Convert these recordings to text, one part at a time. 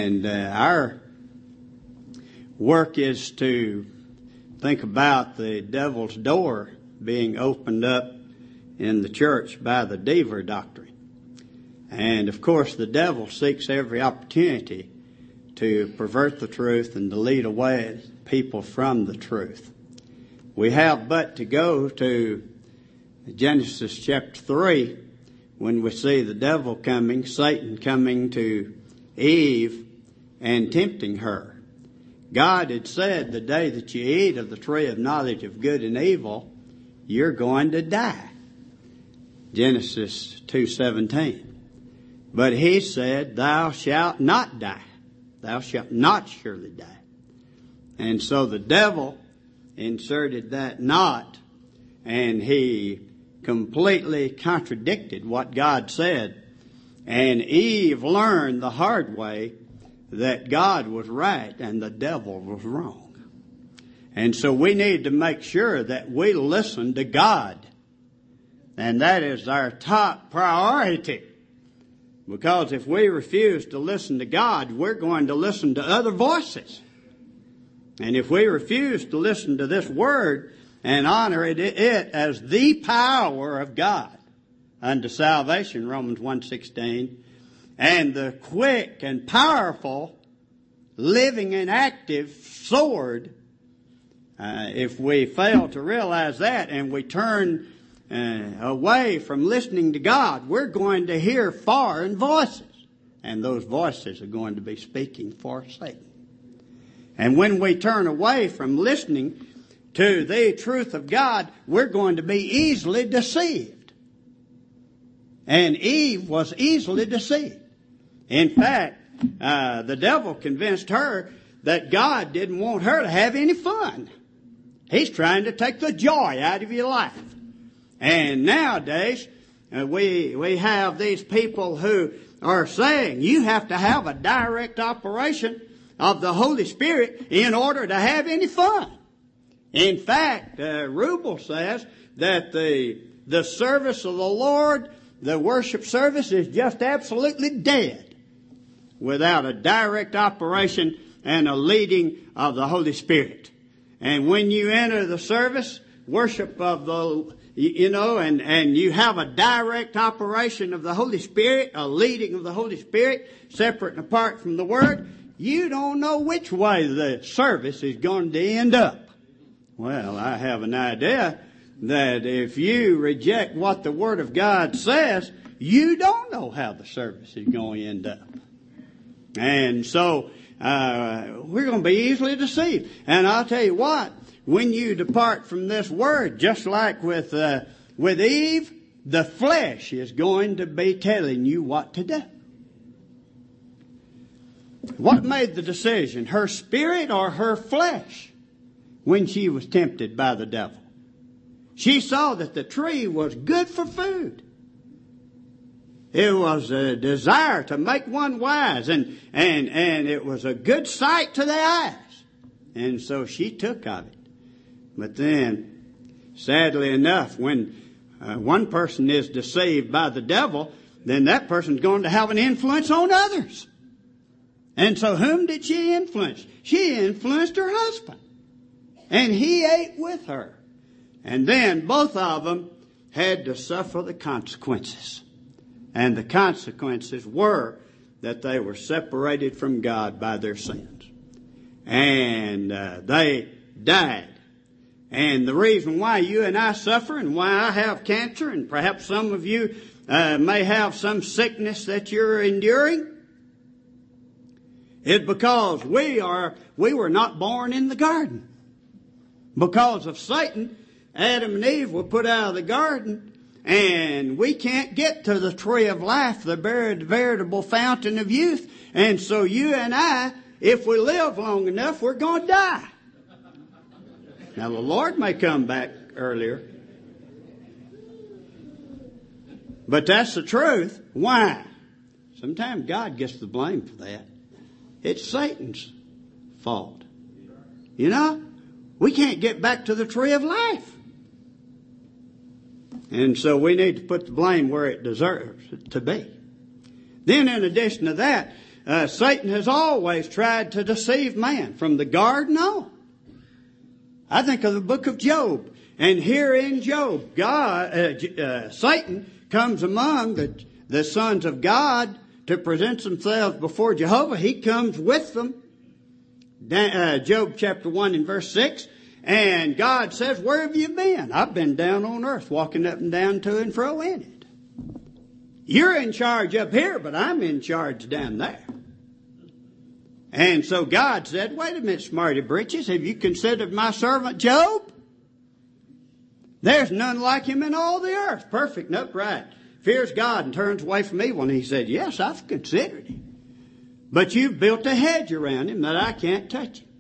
And our work is to think about the devil's door being opened up in the church by the Dever doctrine. And of course the devil seeks every opportunity to pervert the truth and to lead away people from the truth. We have but to go to Genesis chapter 3 when we see the devil coming, Satan coming to Eve and tempting her. God had said, the day that you eat of the tree of knowledge of good and evil, you're going to die. Genesis 2:17. But he said, thou shalt not die. Thou shalt not surely die. And so the devil inserted that not, and he completely contradicted what God said. And Eve learned the hard way that God was right and the devil was wrong. And so we need to make sure that we listen to God. And that is our top priority. Because if we refuse to listen to God, we're going to listen to other voices. And if we refuse to listen to this word and honor it as the power of God unto salvation, Romans 1:16, and the quick and powerful, living and active sword, if we fail to realize that and we turn away from listening to God, we're going to hear foreign voices. And those voices are going to be speaking for Satan. And when we turn away from listening to the truth of God, we're going to be easily deceived. And Eve was easily deceived. In fact, the devil convinced her that God didn't want her to have any fun. He's trying to take the joy out of your life. And nowadays, we have these people who are saying you have to have a direct operation of the Holy Spirit in order to have any fun. In fact, Rubel says that the service of the Lord, the worship service, is just absolutely dead without a direct operation and a leading of the Holy Spirit. And when you enter the service, worship of the, and you have a direct operation of the Holy Spirit, a leading of the Holy Spirit, separate and apart from the Word, you don't know which way the service is going to end up. Well, I have an idea that if you reject what the Word of God says, you don't know how the service is going to end up. And so, we're going to be easily deceived. And I'll tell you what, when you depart from this Word, just like with Eve, the flesh is going to be telling you what to do. What made the decision? Her spirit or her flesh when she was tempted by the devil? She saw that the tree was good for food. It was a desire to make one wise, and it was a good sight to the eyes. And so she took of it. But then, sadly enough, when one person is deceived by the devil, then that person's going to have an influence on others. And so whom did she influence? She influenced her husband. And he ate with her. And then both of them had to suffer the consequences. And the consequences were that they were separated from God by their sins. And they died. And the reason why you and I suffer and why I have cancer, and perhaps some of you may have some sickness that you're enduring, is because we were not born in the garden. Because of Satan, Adam and Eve were put out of the garden, and we can't get to the tree of life, the veritable fountain of youth. And so you and I, if we live long enough, we're going to die. Now the Lord may come back earlier, but that's the truth. Why? Sometimes God gets the blame for that. It's Satan's fault. You know, we can't get back to the tree of life. And so we need to put the blame where it deserves it to be. Then in addition to that, Satan has always tried to deceive man from the garden on. I think of the book of Job. And here in Job, Satan comes among the sons of God to present themselves before Jehovah. He comes with them. Job chapter 1 and verse 6. And God says, where have you been? I've been down on earth, walking up and down to and fro in it. You're in charge up here, but I'm in charge down there. And so God said, wait a minute, smarty britches, have you considered my servant Job? There's none like him in all the earth, perfect and upright, fears God and turns away from evil. And he said, yes, I've considered him. But you've built a hedge around him that I can't touch him.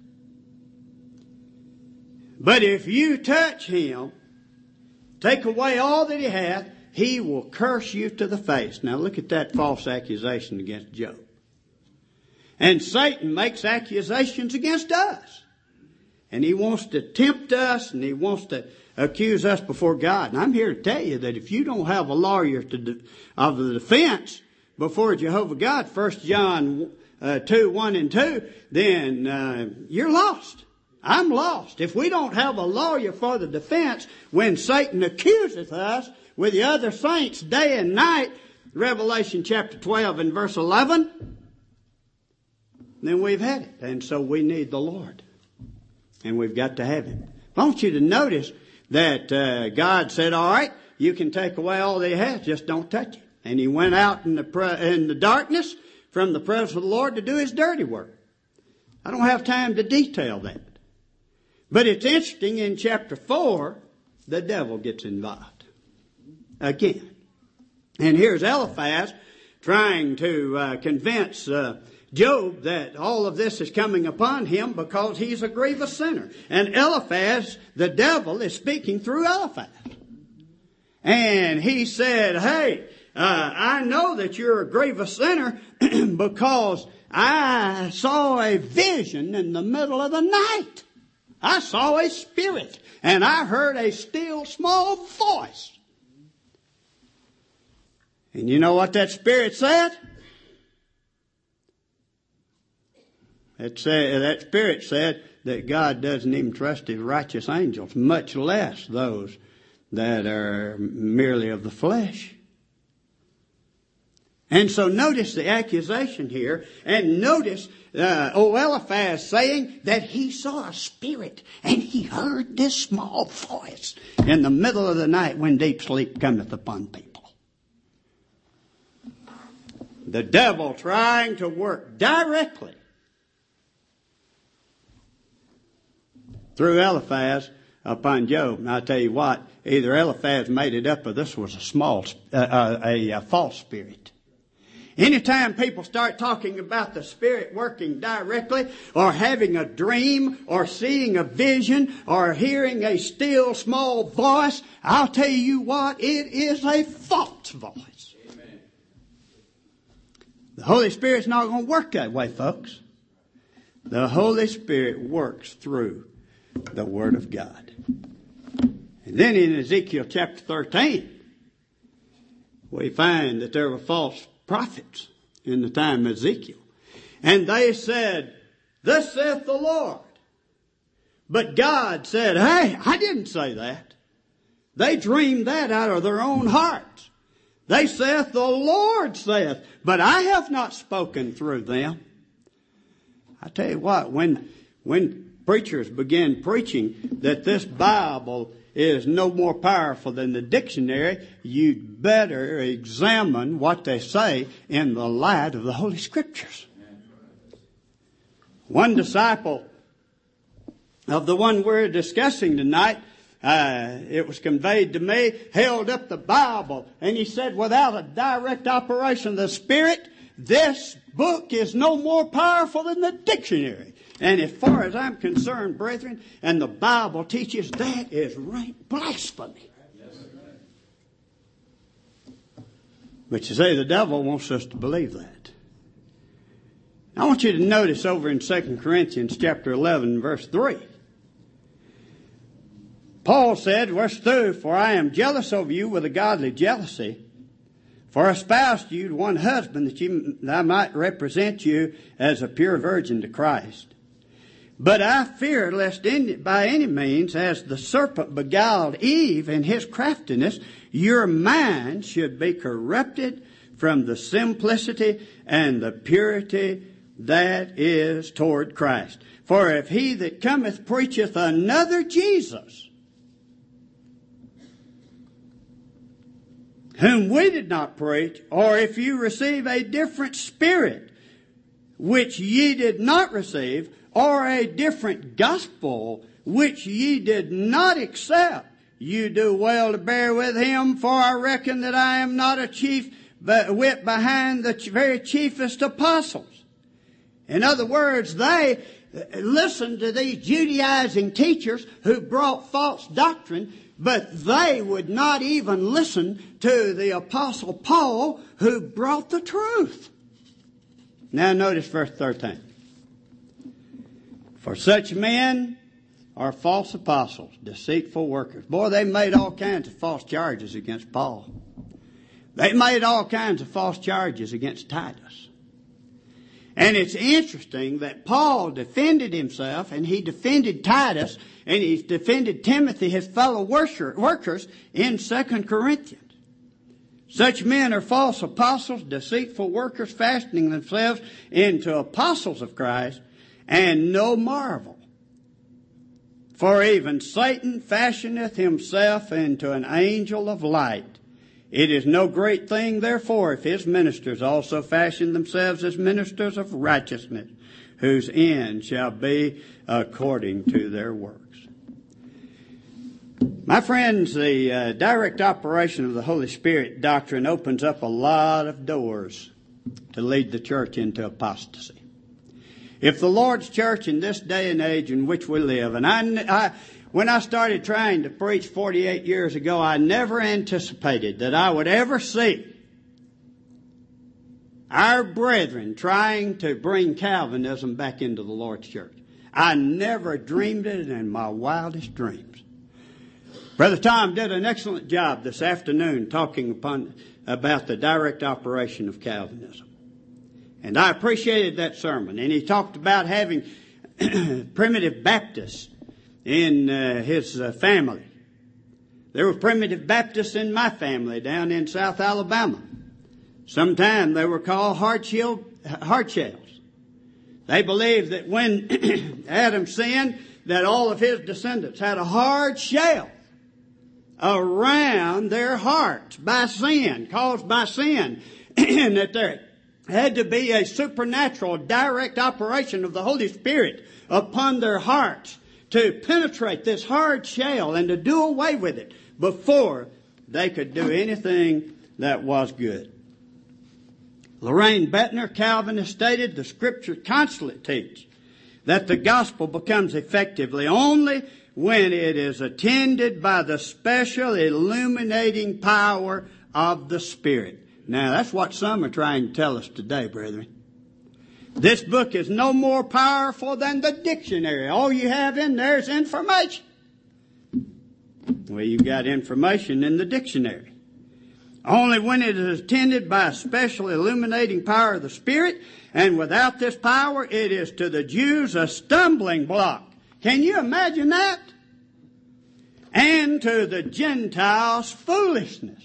But if you touch him, take away all that he hath, he will curse you to the face. Now look at that false accusation against Job. And Satan makes accusations against us. And he wants to tempt us and he wants to accuse us before God. And I'm here to tell you that if you don't have a lawyer of the defense before Jehovah God, 1 John 2, 1 and 2, then you're lost. I'm lost. If we don't have a lawyer for the defense when Satan accuseth us with the other saints day and night, Revelation chapter 12 and verse 11, then we've had it. And so we need the Lord. And we've got to have him. I want you to notice that God said, all right, you can take away all that he has, just don't touch it. And he went out in the darkness from the presence of the Lord to do his dirty work. I don't have time to detail that. But it's interesting, in chapter 4, the devil gets involved again. And here's Eliphaz trying to convince Job that all of this is coming upon him because he's a grievous sinner. And Eliphaz, the devil, is speaking through Eliphaz. And he said, hey, I know that you're a grievous sinner because I saw a vision in the middle of the night. I saw a spirit, and I heard a still small voice. And you know what that spirit said? That spirit said that God doesn't even trust his righteous angels, much less those that are merely of the flesh. And so notice the accusation here, and notice Eliphaz saying that he saw a spirit, and he heard this small voice in the middle of the night when deep sleep cometh upon people. The devil trying to work directly through Eliphaz upon Job. And I tell you what, either Eliphaz made it up or this was a false spirit. Anytime people start talking about the Spirit working directly, or having a dream, or seeing a vision, or hearing a still small voice, I'll tell you what, it is a false voice. Amen. The Holy Spirit's not going to work that way, folks. The Holy Spirit works through the Word of God. And then in Ezekiel chapter 13, we find that there were false prophets in the time of Ezekiel. And they said, thus saith the Lord. But God said, hey, I didn't say that. They dreamed that out of their own hearts. They saith, the Lord saith, but I have not spoken through them. I tell you what, when preachers begin preaching that this Bible is no more powerful than the dictionary, you'd better examine what they say in the light of the Holy Scriptures. One disciple of the one we're discussing tonight, it was conveyed to me, held up the Bible, and he said, without a direct operation of the Spirit, this book is no more powerful than the dictionary. And as far as I'm concerned, brethren, and the Bible teaches, that is rank blasphemy. But you say the devil wants us to believe that. I want you to notice over in 2 Corinthians chapter 11, verse 3. Paul said, verse 2, for I am jealous of you with a godly jealousy, For I espoused you to one husband that I might represent you as a pure virgin to Christ. But I fear lest by any means, as the serpent beguiled Eve in his craftiness, your mind should be corrupted from the simplicity and the purity that is toward Christ. For if he that cometh preacheth another Jesus, whom we did not preach, or if you receive a different spirit, which ye did not receive, or a different gospel, which ye did not accept, you do well to bear with him, for I reckon that I am not a chief whit behind the very chiefest apostles. In other words, they listened to these Judaizing teachers who brought false doctrine, but they would not even listen to the Apostle Paul who brought the truth. Now notice verse 13. For such men are false apostles, deceitful workers. Boy, they made all kinds of false charges against Paul. They made all kinds of false charges against Titus. And it's interesting that Paul defended himself, and he defended Titus, and he defended Timothy, his fellow workers, in 2 Corinthians. Such men are false apostles, deceitful workers, fashioning themselves into apostles of Christ, and no marvel. For even Satan fashioneth himself into an angel of light. It is no great thing, therefore, if his ministers also fashion themselves as ministers of righteousness, whose end shall be according to their works. My friends, the direct operation of the Holy Spirit doctrine opens up a lot of doors to lead the church into apostasy. If the Lord's church in this day and age in which we live, and when I started trying to preach 48 years ago, I never anticipated that I would ever see our brethren trying to bring Calvinism back into the Lord's church. I never dreamed it in my wildest dreams. Brother Tom did an excellent job this afternoon talking about the direct operation of Calvinism. And I appreciated that sermon. And he talked about having primitive Baptists in his family. There were primitive Baptists in my family down in South Alabama. Sometime they were called hard shells. They believed that when Adam sinned, that all of his descendants had a hard shell around their hearts by sin, caused by sin, and that there had to be a supernatural direct operation of the Holy Spirit upon their hearts to penetrate this hard shell and to do away with it before they could do anything that was good. Lorraine Bettner, Calvinist, stated the Scripture constantly teach that the gospel becomes effectively only when it is attended by the special illuminating power of the Spirit. Now, that's what some are trying to tell us today, brethren. This book is no more powerful than the dictionary. All you have in there is information. Well, you've got information in the dictionary. Only when it is attended by a special illuminating power of the Spirit, and without this power, it is to the Jews a stumbling block. Can you imagine that? And to the Gentiles, foolishness.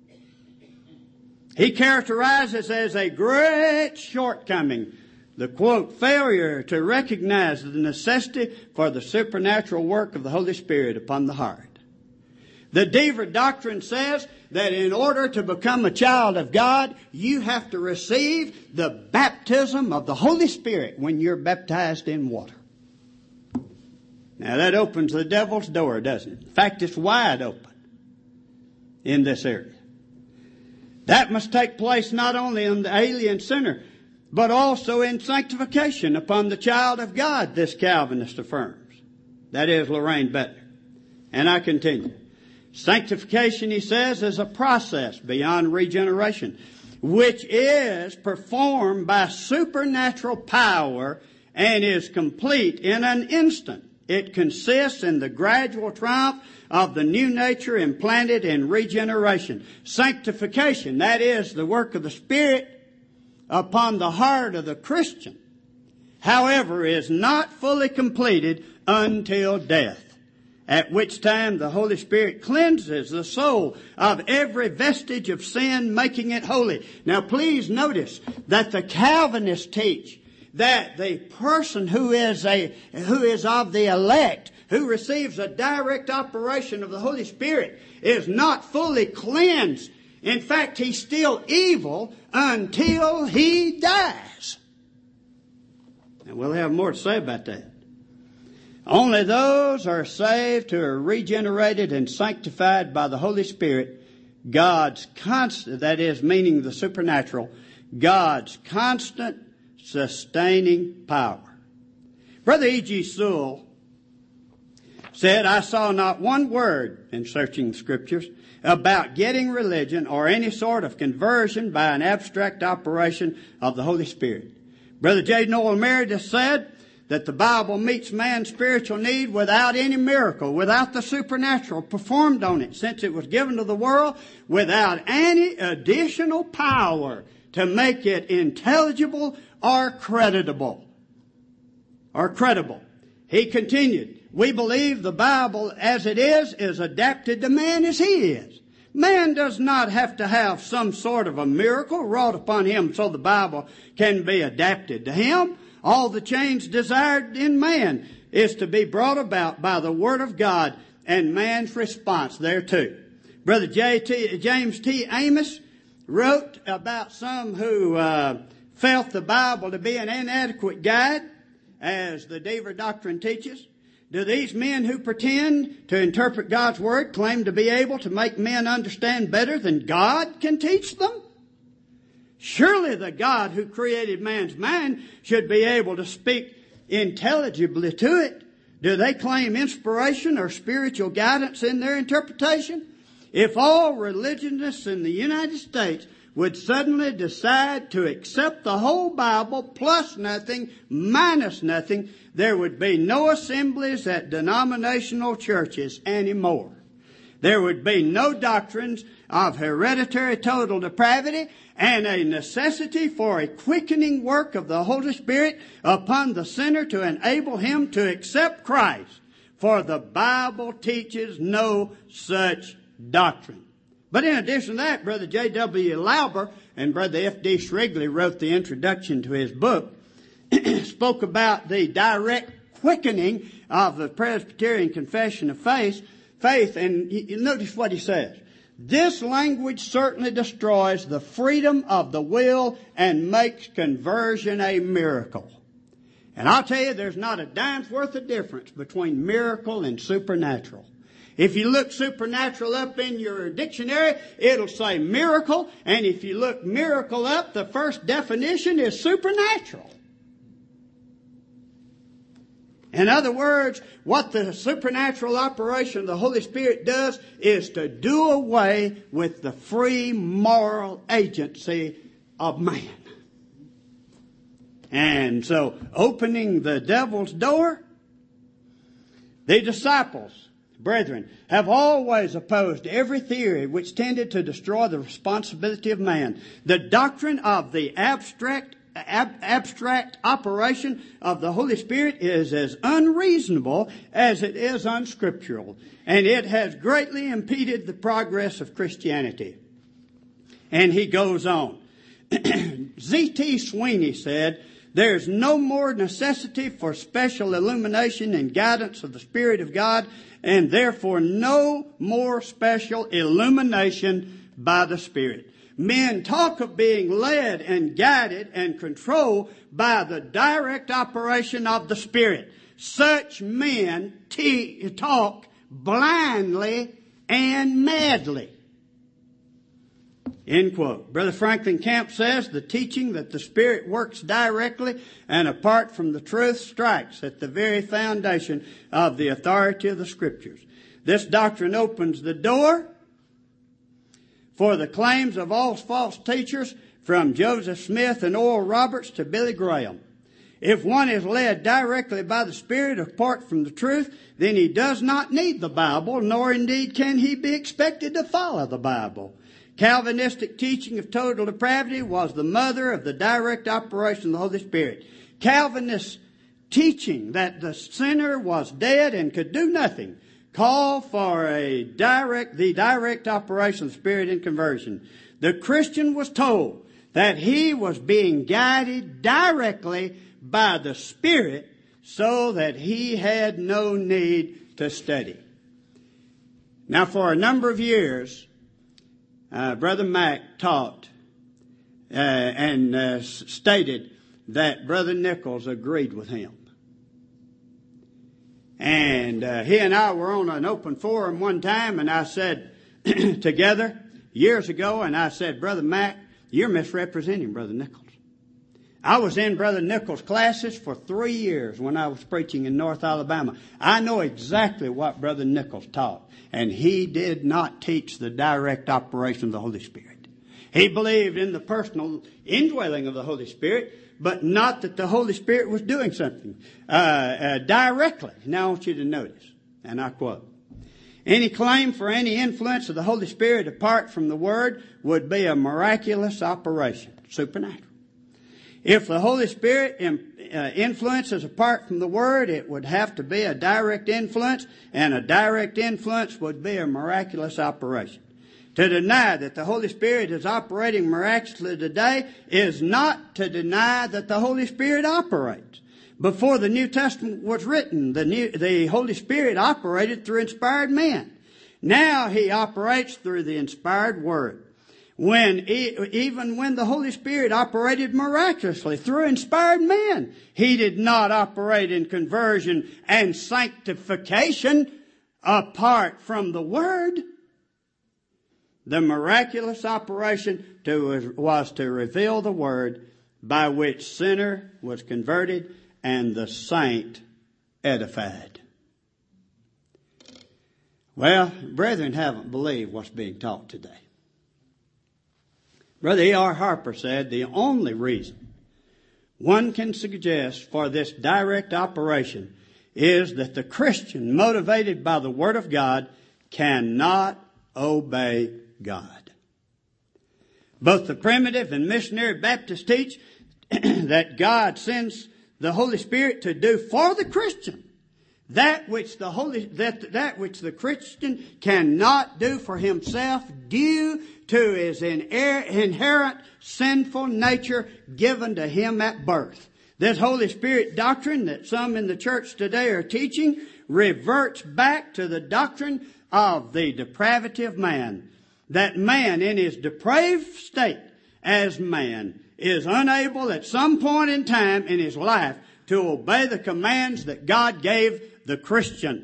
He characterizes as a great shortcoming the, quote, failure to recognize the necessity for the supernatural work of the Holy Spirit upon the heart. The Dever doctrine says that in order to become a child of God, you have to receive the baptism of the Holy Spirit when you're baptized in water. Now that opens the devil's door, doesn't it? In fact, it's wide open in this area. That must take place not only in the alien sinner, but also in sanctification upon the child of God, this Calvinist affirms. That is Lorraine Bettner. And I continue. Sanctification, he says, is a process beyond regeneration, which is performed by supernatural power and is complete in an instant. it consists in the gradual triumph of the new nature implanted in regeneration. Sanctification, that is the work of the Spirit upon the heart of the Christian, however, is not fully completed until death, at which time the Holy Spirit cleanses the soul of every vestige of sin, making it holy. Now please notice that the Calvinists teach that the person who is of the elect, who receives a direct operation of the Holy Spirit, is not fully cleansed. In fact, he's still evil until he dies. And we'll have more to say about that. Only those are saved who are regenerated and sanctified by the Holy Spirit, God's constant, that is, meaning the supernatural, God's constant sustaining power. Brother E.G. Sewell said, I saw not one word in searching the Scriptures about getting religion or any sort of conversion by an abstract operation of the Holy Spirit. Brother J. Noel Meredith said that the Bible meets man's spiritual need without any miracle, without the supernatural performed on it, since it was given to the world without any additional power to make it intelligible or credible. He continued, we believe the Bible as it is adapted to man as he is. Man does not have to have some sort of a miracle wrought upon him so the Bible can be adapted to him. All the change desired in man is to be brought about by the Word of God and man's response thereto. Brother James T. Amos wrote about some who felt the Bible to be an inadequate guide, as the Deaver doctrine teaches. Do these men who pretend to interpret God's Word claim to be able to make men understand better than God can teach them? Surely the God who created man's mind should be able to speak intelligibly to it. Do they claim inspiration or spiritual guidance in their interpretation? If all religionists in the United States would suddenly decide to accept the whole Bible plus nothing, minus nothing, there would be no assemblies at denominational churches anymore. There would be no doctrines of hereditary total depravity and a necessity for a quickening work of the Holy Spirit upon the sinner to enable him to accept Christ. For the Bible teaches no such doctrine. But in addition to that, Brother J.W. Lauber and Brother F.D. Shrigley wrote the introduction to his book, spoke about the direct quickening of the Presbyterian Confession of Faith, and you notice what he says. This language certainly destroys the freedom of the will and makes conversion a miracle. And I'll tell you, there's not a dime's worth of difference between miracle and supernatural. If you look supernatural up in your dictionary, it'll say miracle. And if you look miracle up, the first definition is supernatural. In other words, what the supernatural operation of the Holy Spirit does is to do away with the free moral agency of man. And so, opening the devil's door, the disciples, brethren, have always opposed every theory which tended to destroy the responsibility of man. The doctrine of the abstract operation of the Holy Spirit is as unreasonable as it is unscriptural, and it has greatly impeded the progress of Christianity. And he goes on. Z.T. Sweeney said, there's no more necessity for special illumination and guidance of the Spirit of God, and therefore no more special illumination by the Spirit. Men talk of being led and guided and controlled by the direct operation of the Spirit. Such men talk blindly and madly. End quote. Brother Franklin Camp says the teaching that the Spirit works directly and apart from the truth strikes at the very foundation of the authority of the Scriptures. This doctrine opens the door for the claims of all false teachers from Joseph Smith and Oral Roberts to Billy Graham. If one is led directly by the Spirit apart from the truth, then he does not need the Bible, nor indeed can he be expected to follow the Bible. Calvinistic teaching of total depravity was the mother of the direct operation of the Holy Spirit. Calvinist teaching that the sinner was dead and could do nothing called for the direct operation of the Spirit in conversion. The Christian was told that he was being guided directly by the Spirit so that he had no need to study. Now, for a number of years, Brother Mack taught and stated that Brother Nichols agreed with him. And he and I were on an open forum one time, and I said together years ago, and I said, Brother Mack, you're misrepresenting Brother Nichols. I was in Brother Nichols' classes for 3 years when I was preaching in North Alabama. I know exactly what Brother Nichols taught, and he did not teach the direct operation of the Holy Spirit. He believed in the personal indwelling of the Holy Spirit, but not that the Holy Spirit was doing something directly. Now I want you to notice, and I quote, any claim for any influence of the Holy Spirit apart from the Word would be a miraculous operation, supernatural. If the Holy Spirit influences apart from the Word, it would have to be a direct influence, and a direct influence would be a miraculous operation. To deny that the Holy Spirit is operating miraculously today is not to deny that the Holy Spirit operates. Before the New Testament was written, the Holy Spirit operated through inspired men. Now He operates through the inspired Word. Even when the Holy Spirit operated miraculously through inspired men, He did not operate in conversion and sanctification apart from the Word. The miraculous operation was to reveal the Word by which sinner was converted and the saint edified. Well, brethren haven't believed what's being taught today. Brother E.R. Harper said the only reason one can suggest for this direct operation is that the Christian, motivated by the Word of God, cannot obey God. Both the primitive and missionary Baptists teach that God sends the Holy Spirit to do for the Christian that which the Christian cannot do for himself due to his inherent sinful nature given to him at birth. This Holy Spirit doctrine that some in the church today are teaching reverts back to the doctrine of the depravity of man. That man in his depraved state as man is unable at some point in time in his life to obey the commands that God gave the Christian.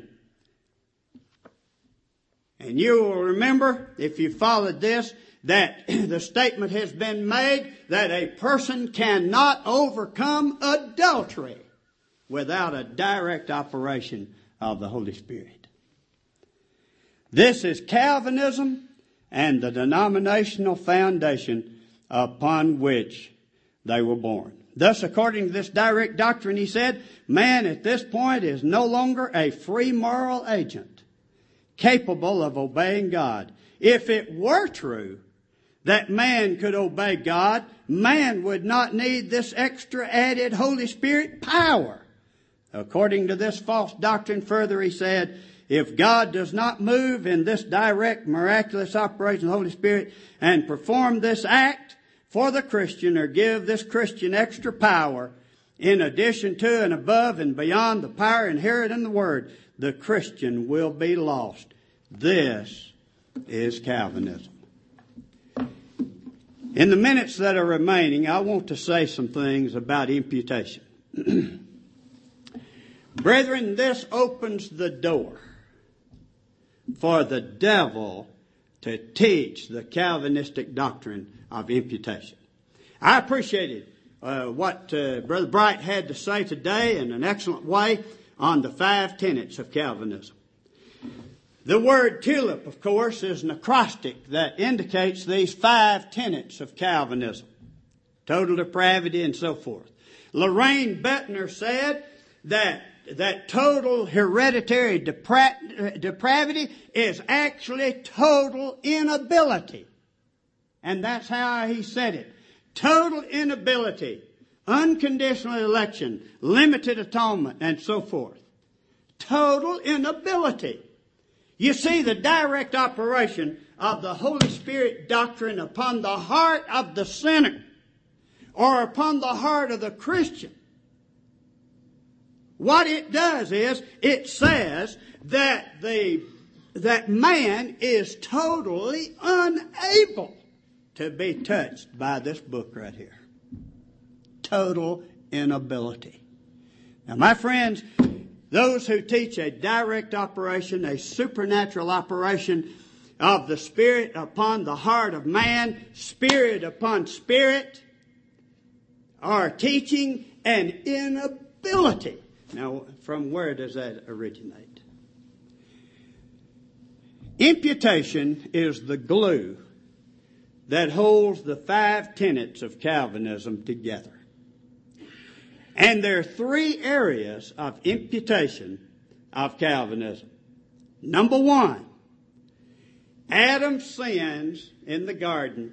And you will remember, if you followed this, that the statement has been made that a person cannot overcome adultery without a direct operation of the Holy Spirit. This is Calvinism and the denominational foundation upon which they were born. Thus, according to this direct doctrine, he said, man at this point is no longer a free moral agent capable of obeying God. If it were true that man could obey God, man would not need this extra added Holy Spirit power. According to this false doctrine, further he said, if God does not move in this direct, miraculous operation of the Holy Spirit and perform this act for the Christian or give this Christian extra power in addition to and above and beyond the power inherent in the Word, the Christian will be lost. This is Calvinism. In the minutes that are remaining, I want to say some things about imputation. Brethren, this opens the door for the devil to teach the Calvinistic doctrine of imputation. I appreciated what Brother Bright had to say today in an excellent way on the 5 tenets of Calvinism. The word tulip, of course, is an acrostic that indicates these 5 tenets of Calvinism. Total depravity and so forth. Lorraine Bettner said that total hereditary depravity is actually total inability. And that's how he said it. Total inability, unconditional election, limited atonement, and so forth. Total inability. You see, the direct operation of the Holy Spirit doctrine upon the heart of the sinner or upon the heart of the Christian, what it does is it says that man is totally unable to be touched by this book right here. Total inability. Now, my friends, those who teach a direct operation, a supernatural operation of the Spirit upon the heart of man, spirit upon spirit, are teaching an inability. Now, from where does that originate? Imputation is the glue that holds the 5 tenets of Calvinism together. And there are 3 areas of imputation of Calvinism. Number 1, Adam's sins in the garden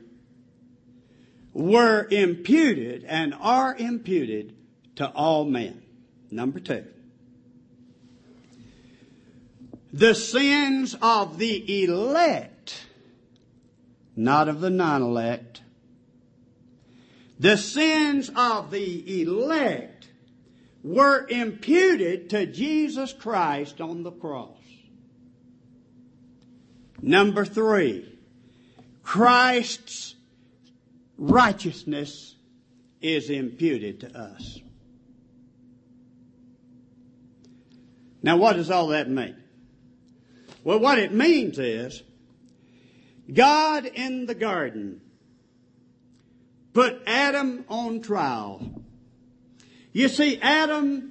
were imputed and are imputed to all men. Number 2, the sins of the elect, not of the non-elect, the sins of the elect were imputed to Jesus Christ on the cross. Number 3, Christ's righteousness is imputed to us. Now, what does all that mean? Well, what it means is God in the garden put Adam on trial. You see, Adam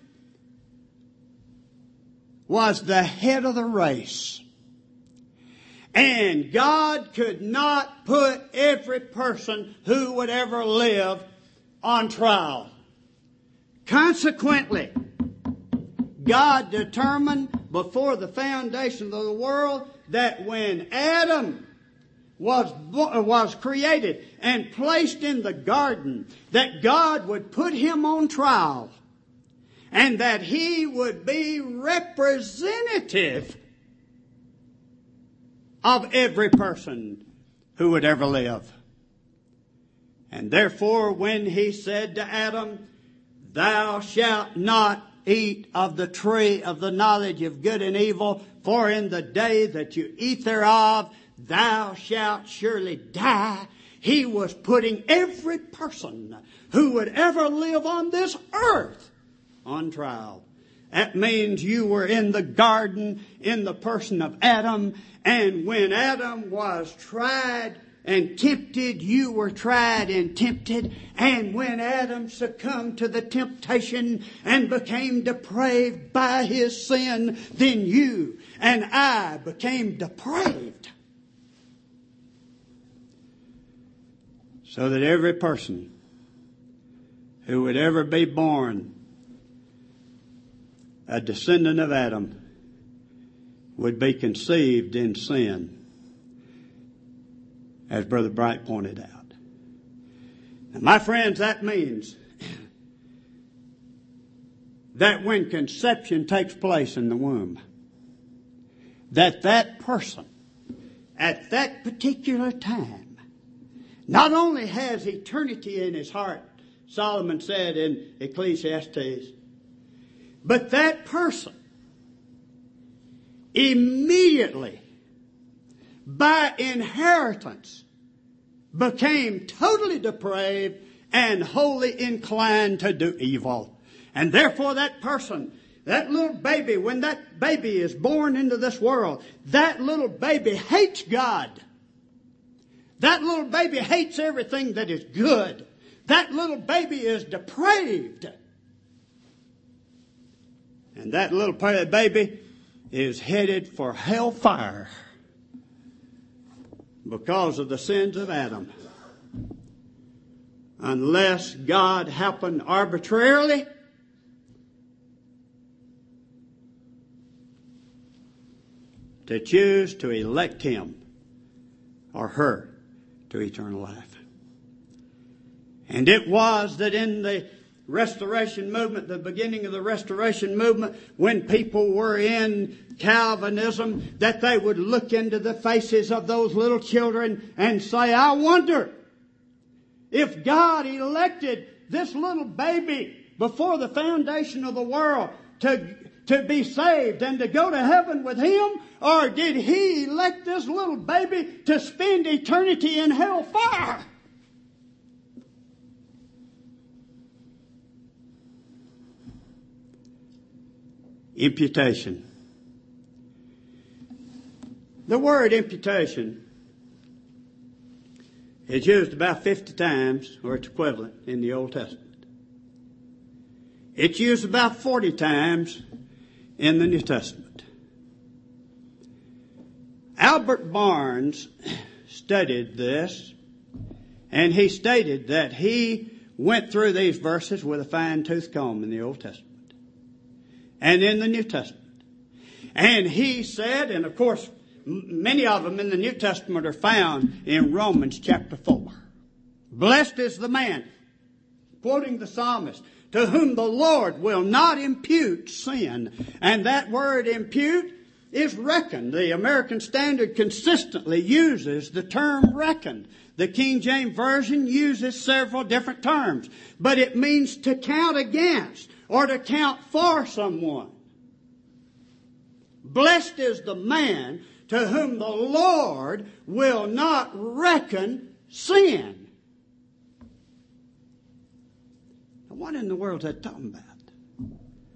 was the head of the race. And God could not put every person who would ever live on trial. Consequently, God determined before the foundation of the world that when Adam was created and placed in the garden, that God would put him on trial and that he would be representative of every person who would ever live. And therefore, when he said to Adam, "Thou shalt not eat of the tree of the knowledge of good and evil, for in the day that you eat thereof, thou shalt surely die," he was putting every person who would ever live on this earth on trial. That means you were in the garden in the person of Adam, and when Adam was tried and tempted, you were tried and tempted. And when Adam succumbed to the temptation and became depraved by his sin, then you and I became depraved. So that every person who would ever be born a descendant of Adam would be conceived in sin, as Brother Bright pointed out. Now, my friends, that means that when conception takes place in the womb, that person at that particular time not only has eternity in his heart, Solomon said in Ecclesiastes, but that person immediately, by inheritance, became totally depraved and wholly inclined to do evil. And therefore that person, that little baby, when that baby is born into this world, that little baby hates God. That little baby hates everything that is good. That little baby is depraved. And that little baby is headed for hellfire because of the sins of Adam. unless God happened arbitrarily to choose to elect him or her to eternal life. And it was that in the Restoration movement, the beginning of the Restoration movement, when people were in Calvinism, that they would look into the faces of those little children and say, I wonder if God elected this little baby before the foundation of the world to be saved and to go to heaven with him, or did he elect this little baby to spend eternity in hellfire? Imputation. The word imputation is used about 50 times, or its equivalent, in the Old Testament. It's used about 40 times in the New Testament. Albert Barnes studied this, and he stated that he went through these verses with a fine-tooth comb in the Old Testament and in the New Testament. And he said, and of course, many of them in the New Testament are found in Romans chapter 4. Blessed is the man, quoting the psalmist, to whom the Lord will not impute sin. And that word impute is reckon. The American Standard consistently uses the term reckon. The King James Version uses several different terms, but it means to count against or to count for someone. Blessed is the man to whom the Lord will not reckon sin. Now, what in the world is that talking about?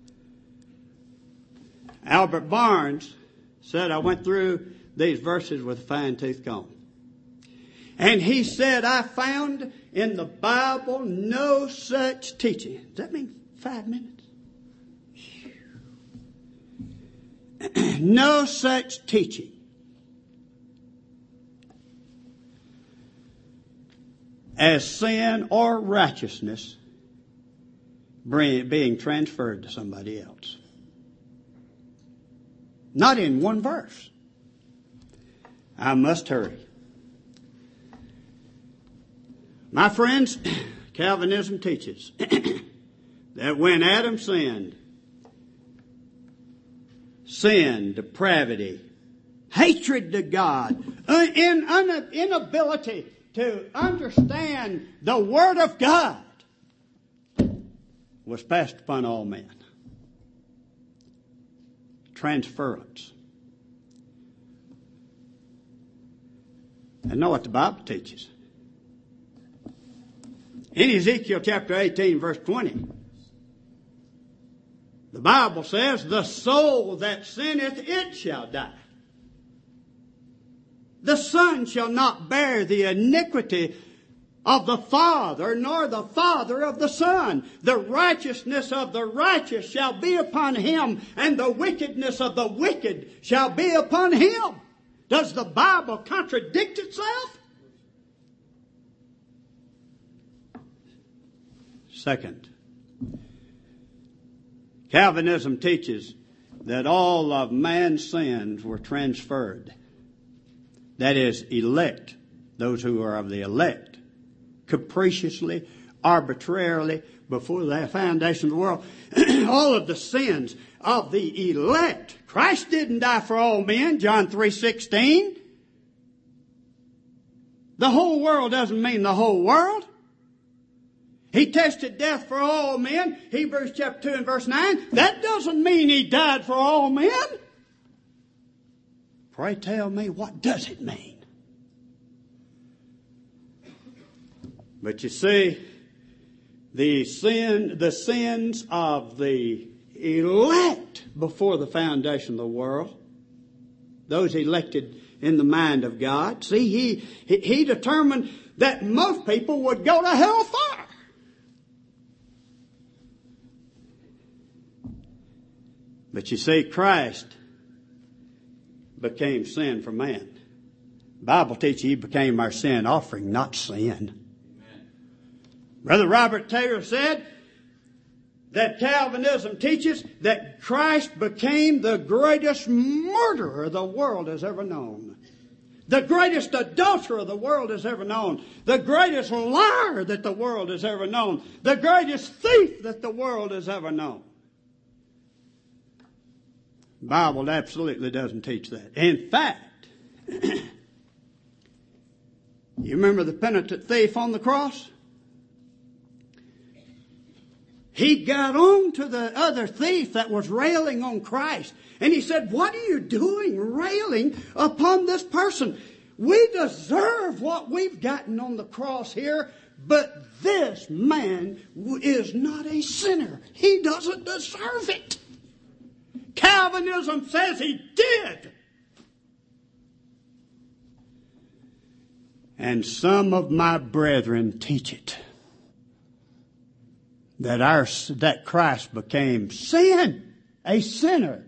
Albert Barnes said, I went through these verses with a fine-tooth comb. And he said, I found in the Bible no such teaching. Does that mean 5 minutes? No such teaching as sin or righteousness being transferred to somebody else. Not in one verse. I must hurry. My friends, Calvinism teaches that when Adam sinned, sin, depravity, hatred to God, inability to understand the Word of God was passed upon all men. Transference. And know what the Bible teaches. In Ezekiel chapter 18, verse 20, the Bible says, the soul that sinneth, it shall die. The son shall not bear the iniquity of the father, nor the father of the son. The righteousness of the righteous shall be upon him, and the wickedness of the wicked shall be upon him. Does the Bible contradict itself? Second, Calvinism teaches that all of man's sins were transferred. That is, elect, those who are of the elect, capriciously, arbitrarily, before the foundation of the world, all of the sins of the elect. Christ didn't die for all men, John 3:16. The whole world doesn't mean the whole world. He tasted death for all men, Hebrews chapter 2 and verse 9. That doesn't mean he died for all men. Pray tell me, what does it mean? But you see, the sins of the elect before the foundation of the world, those elected in the mind of God, see, he determined that most people would go to hellfire. But you see, Christ became sin for man. The Bible teaches he became our sin offering, not sin. Brother Robert Taylor said that Calvinism teaches that Christ became the greatest murderer the world has ever known. The greatest adulterer the world has ever known. The greatest liar that the world has ever known. The greatest thief that the world has ever known. The Bible absolutely doesn't teach that. In fact, you remember the penitent thief on the cross? He got on to the other thief that was railing on Christ. And he said, "What are you doing railing upon this person? We deserve what we've gotten on the cross here, but this man is not a sinner. He doesn't deserve it." Calvinism says he did. And some of my brethren teach it. That Christ became sin, a sinner.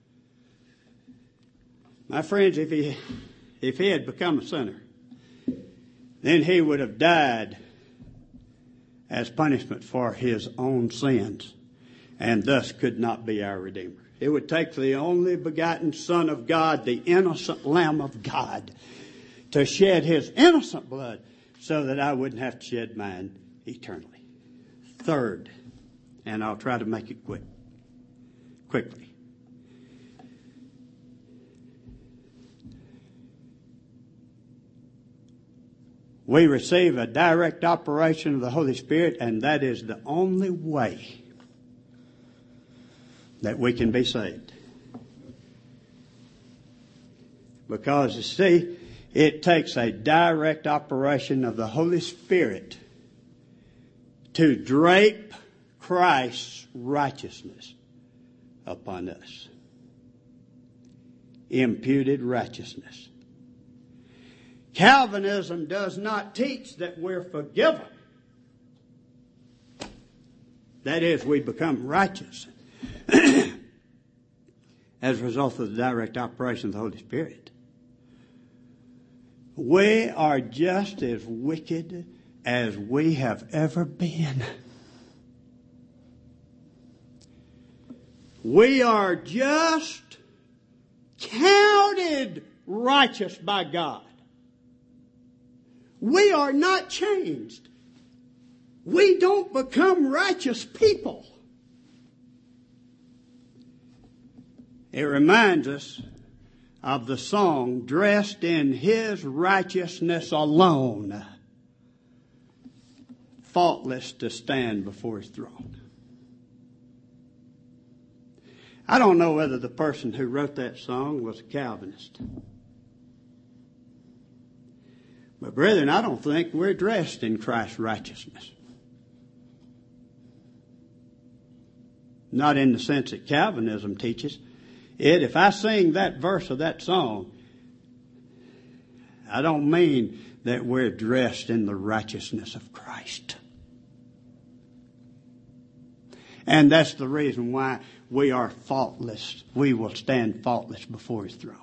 My friends, if he had become a sinner, then he would have died as punishment for his own sins, and thus could not be our Redeemer. It would take the only begotten Son of God, the innocent Lamb of God, to shed his innocent blood so that I wouldn't have to shed mine eternally. Third, and I'll try to make it quickly. We receive a direct operation of the Holy Spirit, and that is the only way that we can be saved. Because, you see, it takes a direct operation of the Holy Spirit to drape Christ's righteousness upon us. Imputed righteousness. Calvinism does not teach that we're forgiven. That is, we become righteous as a result of the direct operation of the Holy Spirit. We are just as wicked as we have ever been. We are just counted righteous by God. We are not changed. We don't become righteous people. It reminds us of the song, "Dressed in His righteousness alone, faultless to stand before His throne." I don't know whether the person who wrote that song was a Calvinist. But brethren, I don't think we're dressed in Christ's righteousness. Not in the sense that Calvinism teaches it. If I sing that verse of that song, I don't mean that we're dressed in the righteousness of Christ. And that's the reason why we are faultless. We will stand faultless before His throne.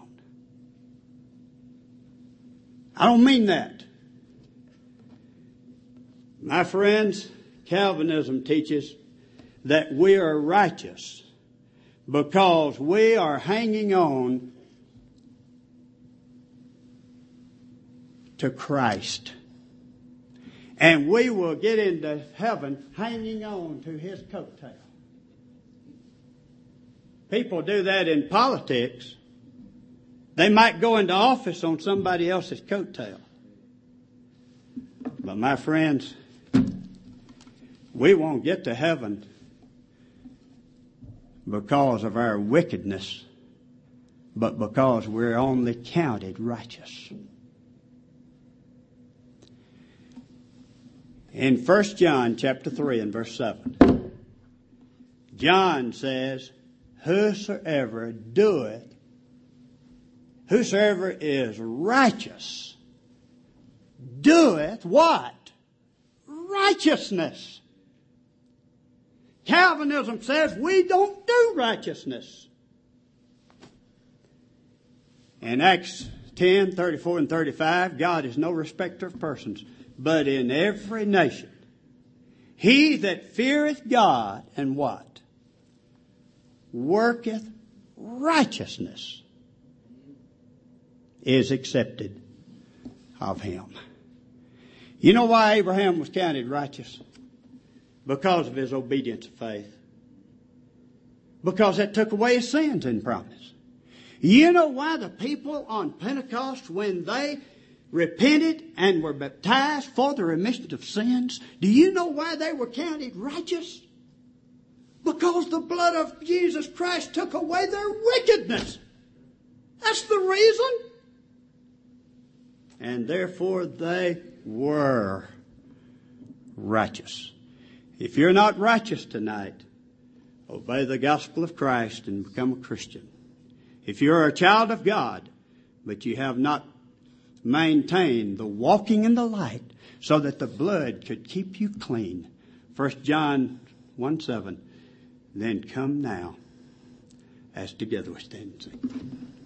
I don't mean that. My friends, Calvinism teaches that we are righteous because we are hanging on to Christ. And we will get into heaven hanging on to His coattail. People do that in politics. They might go into office on somebody else's coattail. But my friends, we won't get to heaven because of our wickedness, but because we're only counted righteous. In 1 John chapter 3 and verse 7, John says, whosoever is righteous, doeth what? Righteousness. Calvinism says we don't do righteousness. In Acts 10, 34 and 35, God is no respecter of persons, but in every nation He that feareth God and what? Worketh righteousness is accepted of him. You know why Abraham was counted righteous? Because of his obedience of faith. Because that took away his sins in promise. You know why the people on Pentecost, when they repented and were baptized for the remission of sins, do you know why they were counted righteous? Because the blood of Jesus Christ took away their wickedness. That's the reason. And therefore they were righteous. If you're not righteous tonight, obey the gospel of Christ and become a Christian. If you're a child of God, but you have not maintained the walking in the light so that the blood could keep you clean, 1 John 1:7, then come now as together we stand and sing.